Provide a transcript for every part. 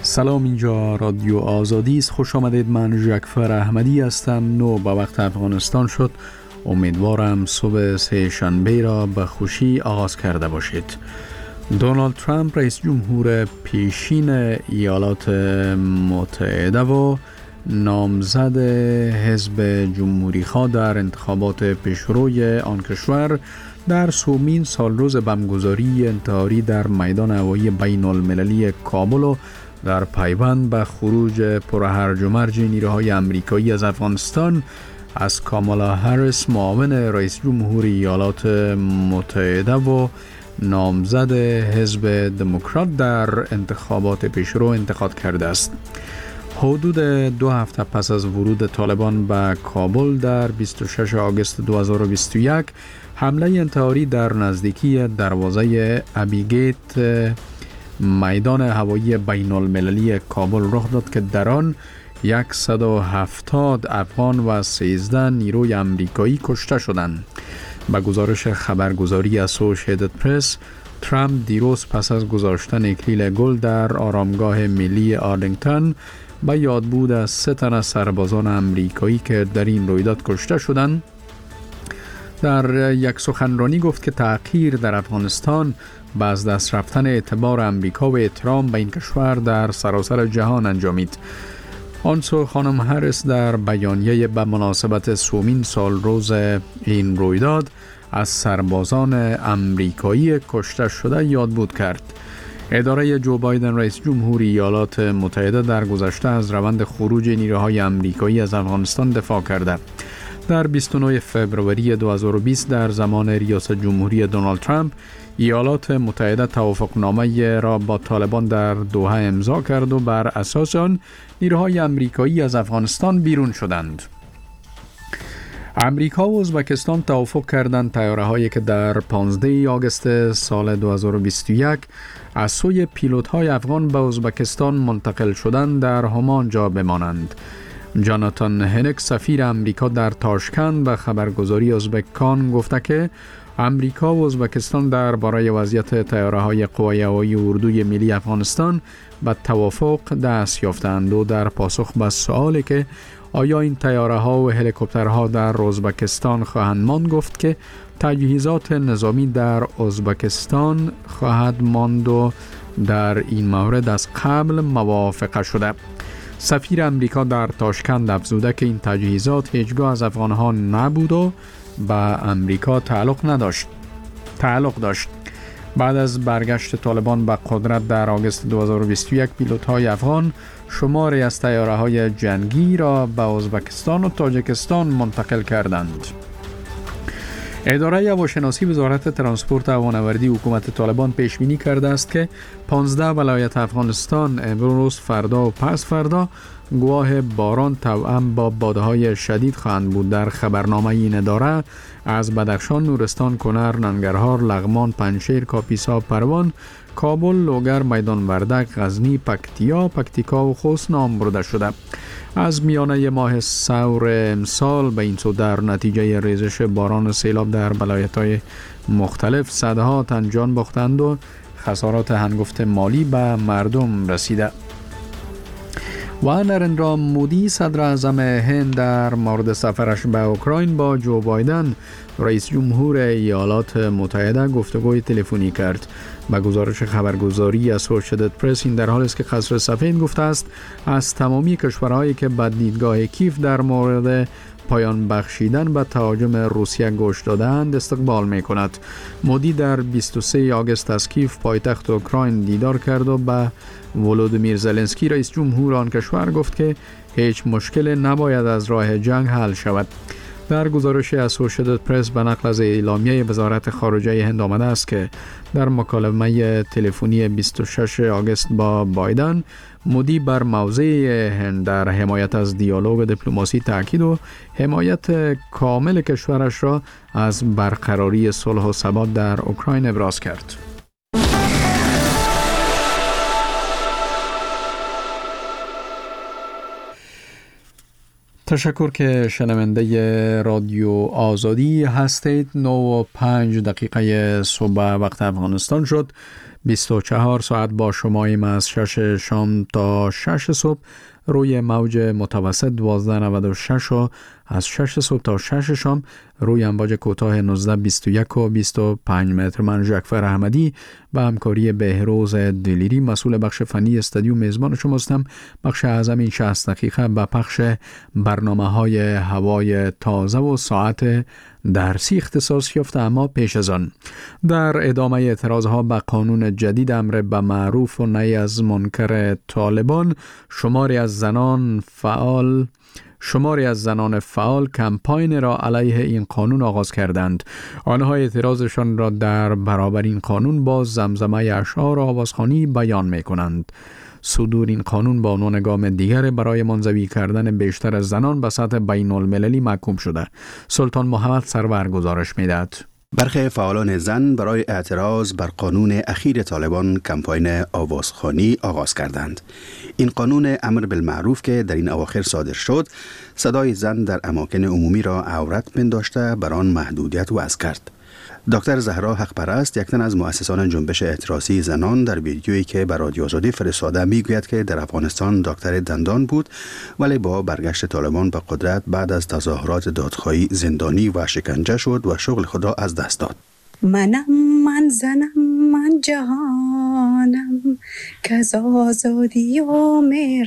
سلام، اینجا رادیو آزادی است. خوش آمدید. من جعفر احمدی هستم. 9 به وقت افغانستان شد. امیدوارم صبح سه شنبه را به خوشی آغاز کرده باشید. دونالد ترامپ رئیس جمهور پیشین ایالات متحده و نامزد حزب جمهوری خواه در انتخابات پیشروی آن کشور در سومین سالروز بمبگذاری انتحاری در میدان هوایی بین المللی کابل و در پیوند به خروج پرهرج و مرج نیروهای امریکایی از افغانستان از کامالا هریس معاون رئیس جمهور ایالات متحده و نامزد حزب دموکرات در انتخابات پیشرو انتخاب کرده است. حدود 2 هفته پس از ورود طالبان به کابل در 26 آگوست 2021 حمله انتحاری در نزدیکی دروازه ابیگیت میدان هوایی بین المللی کابل رخ داد که در آن 170 افغان و 13 نیروی امریکایی کشته شدند. به گزارش خبرگزاری اسوسییتد پرس، ترامپ دیروز پس از گذاشتن اکلیل گل در آرامگاه ملی آرلینگتن به یادبود از 3 تن از سربازان امریکایی که در این رویداد کشته شدند، در یک سخنرانی گفت که تأخیر در افغانستان به از دست رفتن اعتبار امریکا و احترام به این کشور در سراسر جهان انجامید. آنسو خانم هریس در بیانیه به مناسبت سومین سالروز این رویداد از سربازان امریکایی کشته شده یادبود کرد. اداره جو بایدن رئیس جمهور ایالات متحده در گذشته از روند خروج نیروهای امریکایی از افغانستان دفاع کرده. در 29 فوریه 2020 در زمان ریاست جمهوری دونالد ترامپ، ایالات متحده توافقنامه را با طالبان در دوحه امضا کرد و بر اساس آن نیروهای امریکایی از افغانستان بیرون شدند. امریکا و ازبکستان توافق کردند طیاره‌هایی که در 15 آگوست سال 2021 از سوی پیلوت‌های افغان به ازبکستان منتقل شدند در همان جا بمانند. جاناتان هنک سفیر امریکا در تاشکند به خبرگزاری ازبکان گفته که امریکا و ازبکستان درباره وضعیت طیاره‌های قوای هوایی اردوی ملی افغانستان به توافق دست یافتند و در پاسخ به سوالی که آیا این طیاره‌ها و هلیکوپترها در ازبکستان خواهند ماند، گفت که تجهیزات نظامی در ازبکستان خواهد ماند و در این مورد از قبل موافقه شده. سفیر امریکا در تاشکند افزوده که این تجهیزات هیچگاه از افغانها نبود و به امریکا تعلق داشت. بعد از برگشت طالبان به قدرت در آگوست 2021 پیلوت‌های افغان شماری از طیاره‌های جنگی را به ازبکستان و تاجیکستان منتقل کردند. اداره هواشناسی وزارت ترانسپورت و هوانوردی حکومت طالبان پیش بینی کرده است که 15 ولایت افغانستان امروز، فردا و پس فردا گواه باران توأم با بادهای شدید خواهند بود. در خبرنامه این اداره از بدخشان، نورستان، کنر، ننگرهار، لغمان، پنجشیر، کاپیسا، پروان، کابل، لوگر، میدان وردک، غزنی، پکتیکا و خوست نام برده شده. از میانه ماه ثور امسال به این سو در نتیجه ریزش باران و سیلاب در ولایت‌های مختلف صدها تن جان باختند و خسارات هنگفت مالی به مردم رسیده. و نریندرا مودی صدر اعظم هند در مورد سفرش به اوکراین با جو بایدن رئیس جمهور ایالات متحده گفتگوی تلفنی کرد. به گزارش خبرگزاری اسوسییتد پرس، این در حالی است که قصر سفید گفته است از تمامی کشورهایی که به دیدگاه کیف در مورد پایان بخشیدن به تهاجم روسیه گوش دادند استقبال می کند. مودی در 23 آگوست از کیف پایتخت اوکراین دیدار کرد و به ولودیمیر زلنسکی رئیس جمهور آن کشور گفت که هیچ مشکل نباید از راه جنگ حل شود. در گزارش اسوسییتد پرس به نقل از اعلامیه وزارت خارجه هند آمده است که در مکالمه تلفنی 26 آگوست با بایدن، مودی بر موضع هند در حمایت از دیالوگ دیپلماسی تاکید و حمایت کامل کشورش را از برقراری صلح و ثبات در اوکراین ابراز کرد. تشکر که شنونده رادیو آزادی هستید. 9:05 صبح وقت افغانستان شد. 24 ساعت با شماییم از 6 شام تا 6 صبح روی موج متوسط 1296 و از 6 صبح تا 6 شام روی امواج کوتاه 1921 و 25 متر. من ژاکفر احمدی با همکاری بهروز دلیری مسئول بخش فنی استودیو میزبان شما هستم. بخش اعظم این 60 دقیقه با پخش برنامه‌های هوای تازه و ساعت درسی اختصاص یافته. اما پیش از آن در ادامه اعتراضها به قانون جدید امر به معروف و نهی از منکر طالبان، شماری از زنان فعال کمپاین را علیه این قانون آغاز کردند. آنها اعتراضشان را در برابر این قانون با زمزمه اشعار آوازخوانی بیان می کنند. صدور این قانون با عنوان گام دیگر برای منزوی کردن بیشتر از زنان به سطح بین المللی محکوم شده. سلطان محمد سرور گزارش می‌دهد. برخی فعالان زن برای اعتراض بر قانون اخیر طالبان کمپاین آوازخوانی آغاز کردند. این قانون امر بالمعروف که در این اواخر صادر شد، صدای زن در اماکن عمومی را عورت پنداشته بر آن محدودیت وضع کرد. دکتر زهرا حقپرست، یک تن از مؤسسان جنبش اعتراضی زنان، در ویدیویی که بر رادیو آزادی فرستاده میگوید که در افغانستان دکتر دندان بود ولی با برگشت طالبان به قدرت بعد از تظاهرات دادخواهی زندانی و شکنجه شد و شغل خود را از دست داد. من زنم، من جهانم، که از آزادی و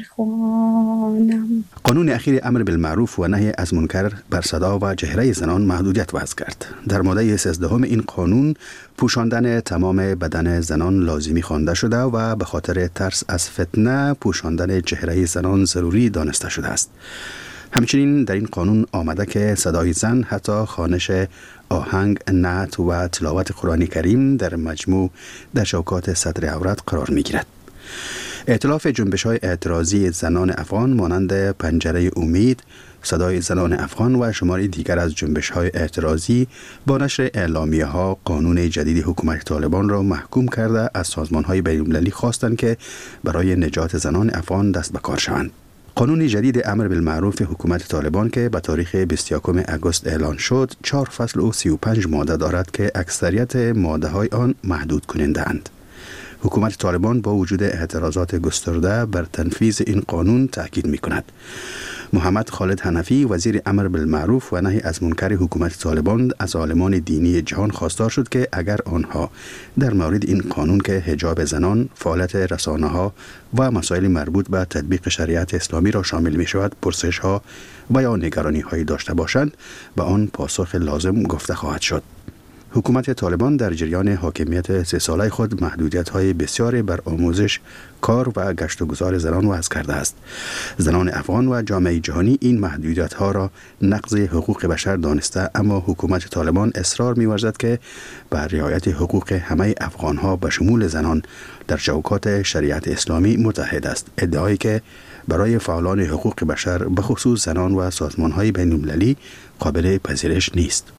مهرخوانم. قانون اخیر امر بالمعروف و نهی از منکر بر صدا و چهره زنان محدودیت وضع کرد. در ماده 13 این قانون پوشاندن تمام بدن زنان لازمی خوانده شده و به خاطر ترس از فتنه پوشاندن چهره زنان ضروری دانسته شده است. همچنین در این قانون آمده که صدای زن حتی خوانش آهنگ، نعت و تلاوت قرآن کریم در مجموع در چوکات صدر عورت قرار می گیرد. ائتلاف جنبش‌های اعتراضی زنان افغان مانند پنجره امید، صدای زنان افغان و شماری دیگر از جنبش‌های اعتراضی با نشر اعلامیه‌ها قانون جدید حکومت طالبان را محکوم کرده از سازمان‌های بین‌المللی خواستند که برای نجات زنان افغان دست به کار شوند. قانون جدید امر بالمعروف حکومت طالبان که به تاریخ 21 اگست اعلان شد 4 فصل و 35 ماده دارد که اکثریت ماده‌های آن محدود کننده اند. حکومت طالبان با وجود اعتراضات گسترده بر تنفیذ این قانون تاکید می‌کند. محمد خالد حنفی وزیر امر بالمعروف و نهی از منکر حکومت طالبان از عالمان دینی جهان خواستار شد که اگر آنها در مورد این قانون که حجاب زنان، فعالیت رسانه‌ها و مسائل مربوط به تطبیق شریعت اسلامی را شامل می‌شود پرسش‌ها و یا نگرانی‌هایی داشته باشند به آن پاسخ لازم گفته خواهد شد. حکومت طالبان در جریان حاکمیت 3 ساله خود محدودیت‌های بسیاری بر آموزش، کار و گشت و گذار زنان وضع کرده است. زنان افغان و جامعه جهانی این محدودیت‌ها را نقض حقوق بشر دانسته، اما حکومت طالبان اصرار می‌ورزد که بر رعایت حقوق همه افغان‌ها به شمول زنان در چوکات شریعت اسلامی متحد است. ادعایی که برای فعالان حقوق بشر به خصوص زنان و سازمان‌های بین‌المللی قابل پذیرش نیست.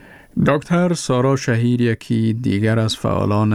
دکتر سارا شهیر یکی دیگر از فعالان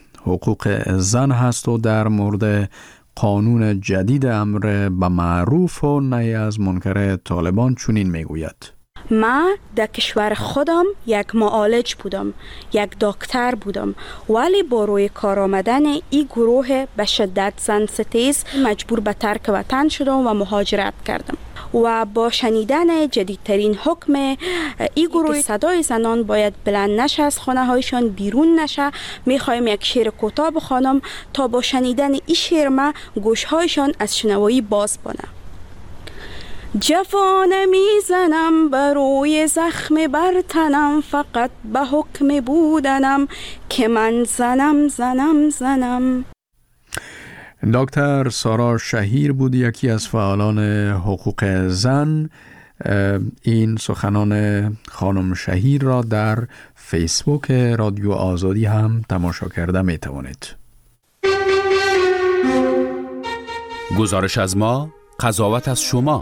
حقوق زن هست و در مورد قانون جدید امر به معروف و نهی از منکر طالبان چنین میگوید: من در کشور خودم یک معالج بودم، یک دکتر بودم، ولی با روی کار آمدن این گروه به شدت زن ستیز مجبور به ترک وطن شدم و مهاجرت کردم و با شنیدن جدیدترین حکم این گروه صدای زنان باید بلند نشه، از خانه هایشان بیرون نشه، میخوایم یک شعر کوتاه بخوانم تا با شنیدن این شعر ما گوش هایشان از شنوایی باز بانه. جفانه میزنم بر روی زخم بر تنم، فقط به حکم بودنم که من زنم. دکتر سارا شهیر بود یکی از فعالان حقوق زن. این سخنان خانم شهیر را در فیسبوک رادیو آزادی هم تماشا کرده می توانید. گزارش از ما، قضاوت از شما.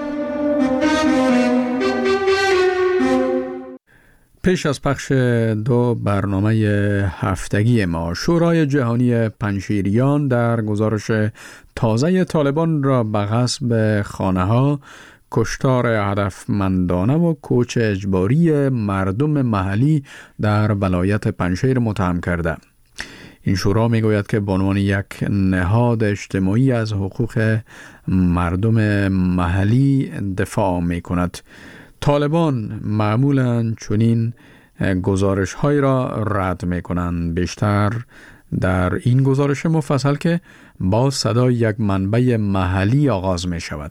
پیش از پخش 2 برنامه هفتگی ما، شورای جهانی پنجشیریان در گزارش تازه طالبان را به غصب خانه‌ها، کشتار هدفمندانه و کوچ اجباری مردم محلی در ولایت پنجشیر متهم کرده. این شورا میگوید که به عنوان یک نهاد اجتماعی از حقوق مردم محلی دفاع میکند. طالبان معمولاً چنین گزارش های را رد میکنند، بیشتر در این گزارش مفصل که با صدای یک منبع محلی آغاز می شود.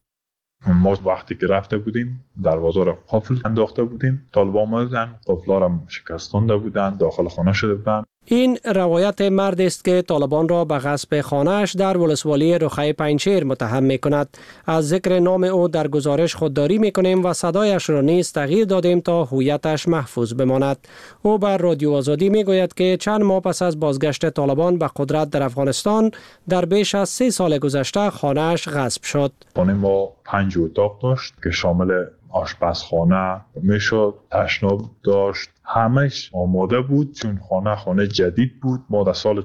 ما وقتی که رفته بودیم دروازه را قفل انداخته بودیم، طالبان آمدن قفل را شکستانده بودن، داخل خانه شده بودن. این روایت مرد است که طالبان را به غصب خانه‌اش در ولسوالی رخای پنجشیر متهم می‌کند. از ذکر نام او در گزارش خودداری می‌کنیم و صدایش را نیز تغییر دادیم تا هویتش محفوظ بماند. او بر رادیو آزادی می‌گوید که چند ماه پس از بازگشت طالبان به قدرت در افغانستان در بیش از 3 سال گذشته خانه‌اش غصب شد. خانه ما 5 اتاق داشت که شامل آشپزخانه میشد، تشناب داشت، همش آماده بود چون خانه جدید بود. ما در سال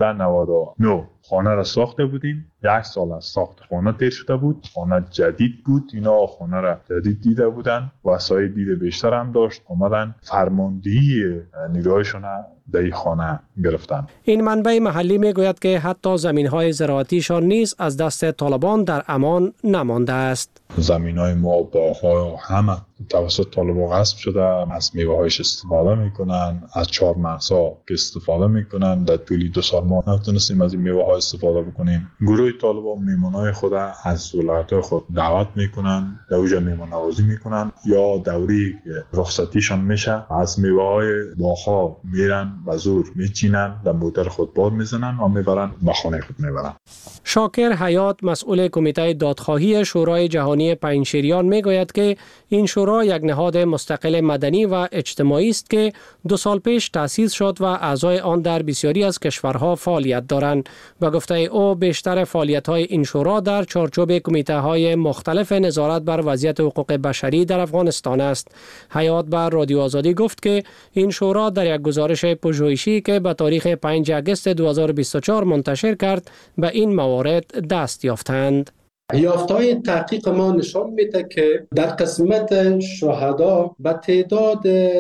1399 خانه را ساخته بودیم، 1 سال از ساخت خانه تیر شده بود، خانه جدید بود، اینا خانه را جدید دیده بودن، وسایل دید بیشتر هم داشت، آمدن فرماندهی نیروهایشون در این خانه گرفتن. این منبع محلی میگوید که حتی زمین‌های زراعتیشان نیز از دست طالبان در امان نمانده است. زمین‌های ما، باغ‌ها همه توسط طالبان غصب شده، از میوه‌هایش استفاده میکنن، از چهار مغزها که استفاده میکنن. در طول 2 سال ما نتونستیم از این میوه‌ها استفاده بکنیم. گروه طالبان میمونای خود از ولایت‌های خود دعوت میکنن، در اونجا میمون نوازی میکنن، یا دوری رخصتیشان میشه از میوه‌های باغ‌ها میرن و زور میچینن، در موتر خود بار میزنن و میبرن به خانه خود میبرن. شاکر حیات مسئول کمیته دادخواهی شورای جهانی پنجشیریان میگوید که این شورا یک نهاد مستقل مدنی و اجتماعی است که 2 سال پیش تأسیس شد و اعضای آن در بسیاری از کشورها فعالیت دارند. به گفته او بیشتر فعالیت‌های این شورا در چارچوب کمیته‌های مختلف نظارت بر وضعیت حقوق بشری در افغانستان است. حیات بر رادیو آزادی گفت که این شورا در یک گزارش پژوهشی که به تاریخ 5 آگوست 2024 منتشر کرد به این موارد دست یافتند. یافته‌های تحقیق ما نشان میده که در قسمت شهدا به تعداد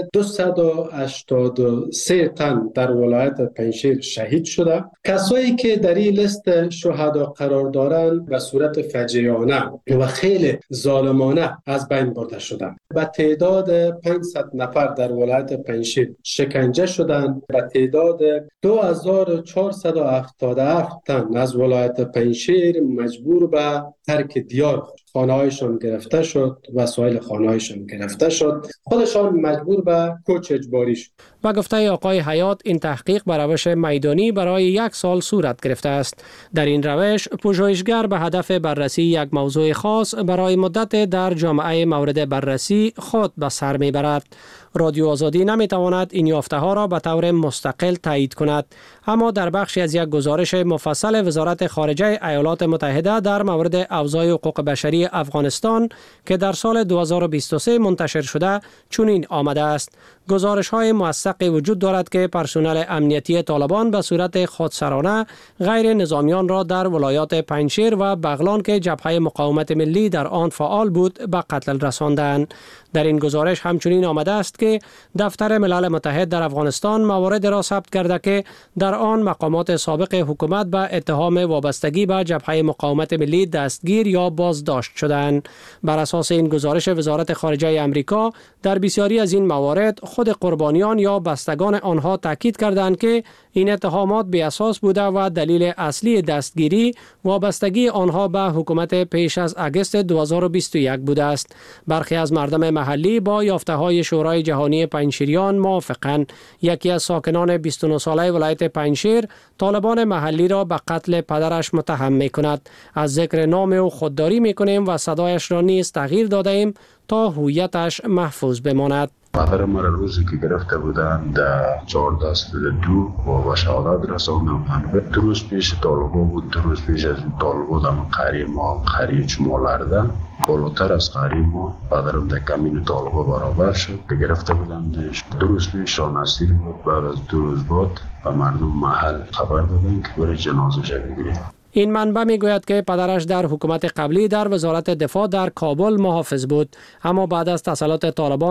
283 تن در ولایت پنجشیر شهید شده. کسایی که در این لیست شهدا قرار دارند به صورت فجیعانه و خیلی ظالمانه از بین برده شدند. به تعداد 500 نفر در ولایت پنجشیر شکنجه شدند. به تعداد 2477 تن از ولایت پنجشیر مجبور به ترک دیار خانه‌هایشان گرفته شد، وسایل خانه‌هایشان گرفته شد، خودشان مجبور به کوچ اجباری شد. با گفته آقای حیات این تحقیق به روش میدانی برای 1 سال صورت گرفته است. در این روش پژوهشگر به هدف بررسی یک موضوع خاص برای مدت در جامعه مورد بررسی خود به سر میبرد. رادیو آزادی نمیتواند این یافته ها را به طور مستقل تایید کند، اما در بخشی از یک گزارش مفصل وزارت خارجه ایالات متحده در مورد اوضاع حقوق بشری افغانستان که در سال 2023 منتشر شده چنین آمده است: گزارش های موثقی وجود دارد که پرسنل امنیتی طالبان به صورت خودسرانه غیر نظامیان را در ولایات پنجشیر و بغلان که جبهه مقاومت ملی در آن فعال بود به قتل رساندند. در این گزارش همچنین آمده است که دفتر ملل متحد در افغانستان موارد را ثبت کرده که در آن مقامات سابق حکومت به اتهام وابستگی به جبهه مقاومت ملی دستگیر یا بازداشت شدند. بر اساس این گزارش وزارت خارجه آمریکا در بسیاری از این موارد خود قربانیان یا بستگان آنها تاکید کردند که این اتهامات بی اساس بوده و دلیل اصلی دستگیری وابستگی آنها به حکومت پیش از آگوست 2021 بوده است. برخی از مردم محلی با یافته‌های شورای جهانی پنجشیریان موافقند. یکی از ساکنان 29 ساله ولایت پنجشیر طالبان محلی را به قتل پدرش متهم می‌کند. از ذکر نام او خودداری می‌کنیم و صدایش را نیز تغییر داده ایم تا هویتش محفوظ بماند. مادر ما را روزی که گرفته بودن در 14/2 و شهادت رساندن. 2 روز پیش طالبان بود، 2 روز پیش از این طالبان در قریه ما قریه چمالرده بالاتر از قریه ما پدرم در کمین طالبان برابر شد که گرفته بودندش. 2 روز پیش شانسیر بود. بعد از 2 روز بعد به مردم محل خبر دادن که برای جنازه‌اش بگیرید. این منبع میگوید که پدرش در حکومت قبلی در وزارت دفاع در کابل محافظ بود، اما بعد از تسلط طالبان